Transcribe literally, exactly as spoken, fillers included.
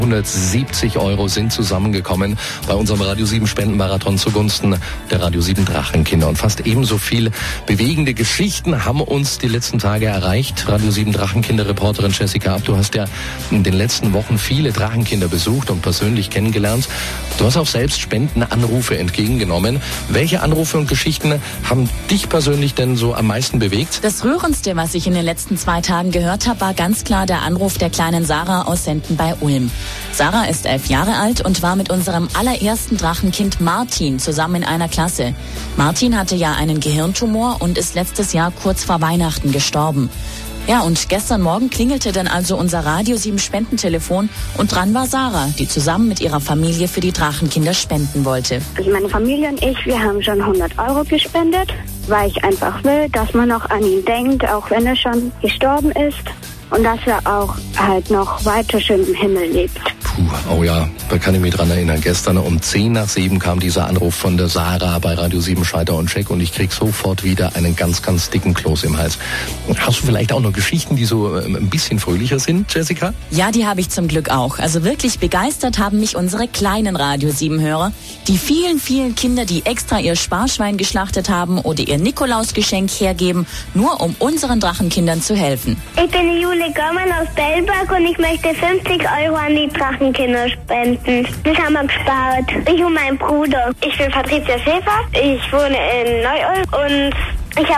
hundertsiebzig Euro sind zusammengekommen bei unserem Radio sieben Spendenmarathon zugunsten der Radio sieben Drachenkinder. Und fast ebenso viel bewegende Geschichten haben uns die letzten Tage erreicht. Radio sieben Drachenkinder-Reporterin Jessica Ab, du hast ja in den letzten Wochen viele Drachenkinder besucht und persönlich kennengelernt. Du hast auch selbst Spendenanrufe entgegengenommen. Welche Anrufe und Geschichten haben dich persönlich denn so am meisten bewegt? Das Rührendste, was ich in den letzten zwei Tagen gehört habe, war ganz klar der Anruf der kleinen Sarah aus Senden bei Ulm. Sarah ist elf Jahre alt und war mit unserem allerersten Drachenkind Martin zusammen in einer Klasse. Martin hatte ja einen Gehirntumor und ist letztes Jahr kurz vor Weihnachten gestorben. Ja, und gestern Morgen klingelte dann also unser Radio sieben Spendentelefon und dran war Sarah, die zusammen mit ihrer Familie für die Drachenkinder spenden wollte. Also meine Familie und ich, wir haben schon hundert Euro gespendet, weil ich einfach will, dass man noch an ihn denkt, auch wenn er schon gestorben ist. Und dass er auch halt noch weiter schön im Himmel lebt. Puh, oh ja, da kann ich mich dran erinnern. Gestern um zehn nach sieben kam dieser Anruf von der Sarah bei Radio sieben Schalter und Check und ich krieg sofort wieder einen ganz, ganz dicken Kloß im Hals. Hast du vielleicht auch noch Geschichten, die so ähm, ein bisschen fröhlicher sind, Jessica? Ja, die habe ich zum Glück auch. Also wirklich begeistert haben mich unsere kleinen Radio sieben Hörer. Die vielen, vielen Kinder, die extra ihr Sparschwein geschlachtet haben oder ihr Nikolausgeschenk hergeben, nur um unseren Drachenkindern zu helfen. Ich bin die Jule Gormann aus Bellberg und ich möchte fünfzig Euro an die Drachenkinder spenden. Das haben wir gespart. Ich und mein Bruder. Ich bin Patricia Schäfer. Ich wohne in Neu-Ulm und